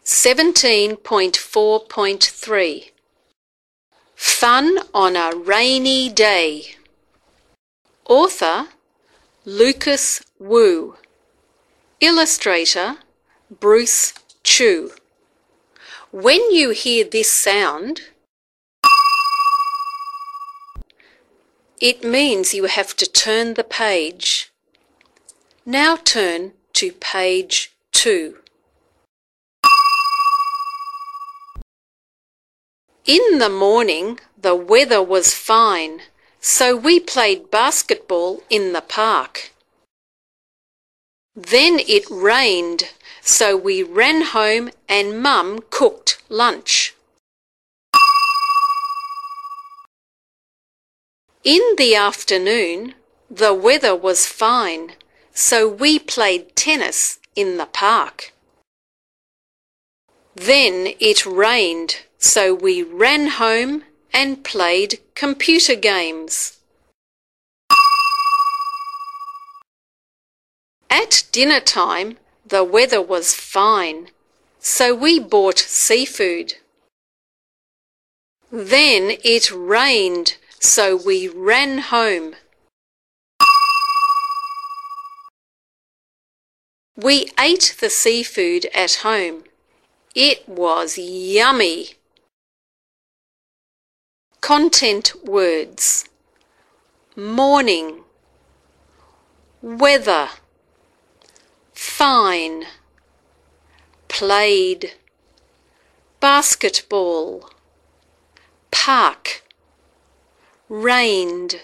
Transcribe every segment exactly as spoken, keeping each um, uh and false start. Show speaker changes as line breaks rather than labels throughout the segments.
seventeen point four point three. Fun on a rainy day. Author Lucas Wu. Illustrator Bruce Chu. When you hear this sound, it means you have to turn the page. Now turn to page two. In the morning, the weather was fine, so we played basketball in the park. Then it rained, so we ran home and Mum cooked lunch. In the afternoon, the weather was fine, so we played tennis in the park. Then it rained, so we ran home and played computer games. At dinner time, the weather was fine, so we bought seafood. Then it rained, so we ran home. We ate the seafood at home. It was yummy. Content words: morning, weather, fine, played, basketball, park, rained,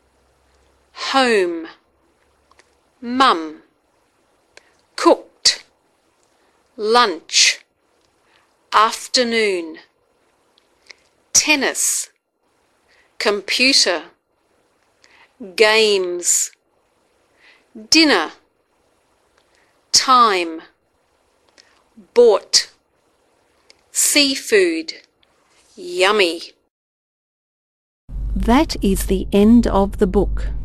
home, mum, cooked, lunch, afternoon, tennis, computer, games, dinner, time, bought, seafood, yummy.
That is the end of the book.